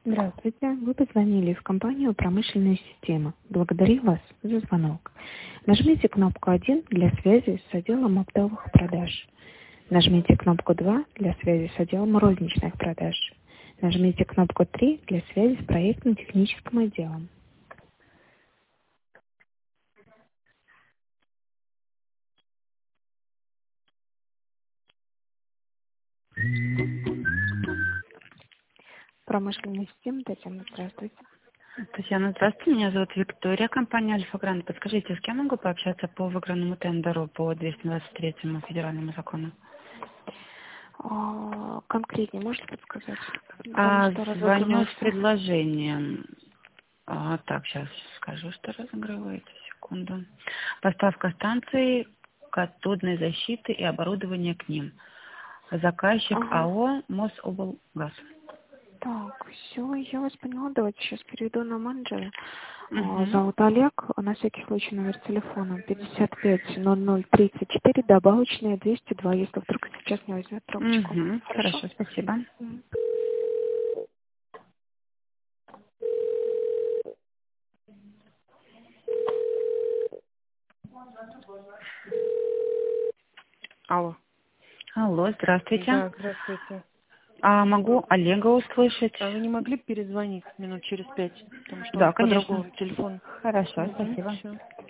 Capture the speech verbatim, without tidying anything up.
Здравствуйте. Вы позвонили в компанию «Промышленная система». Благодарю вас за звонок. Нажмите кнопку один для связи с отделом оптовых продаж. Нажмите кнопку два для связи с отделом розничных продаж. Нажмите кнопку три для связи с проектно-техническим отделом. Промышленная система, Татьяна, здравствуйте. Татьяна, здравствуйте. Меня зовут Виктория, компания Альфа Гранд. Подскажите, с кем могу пообщаться по выигранному тендеру по двести двадцать третьему федеральному закону? А, конкретнее можете подсказать? Потому А, что звоню с разыгрывается. предложением. А, так, сейчас скажу, что разыгрывается. Секунду. Поставка станций, катодной защиты и оборудование к ним. Заказчик Ага. АО Мособлгаз. Так, все, я вас поняла. Давайте сейчас перейду на менеджера. А, Угу. Зовут Олег. На всякий случай номер телефона пятьдесят пять ноль ноль тридцать четыре, добавочная двести два, если вдруг сейчас не возьмет трубочку. Угу. Хорошо? Хорошо, спасибо. Мгм. Алло. Алло, здравствуйте. Да, здравствуйте. А могу Олега услышать? А вы не могли бы перезвонить минут через пять? Потому что Да, он по конечно. другому телефону. Хорошо, Угу, спасибо. все.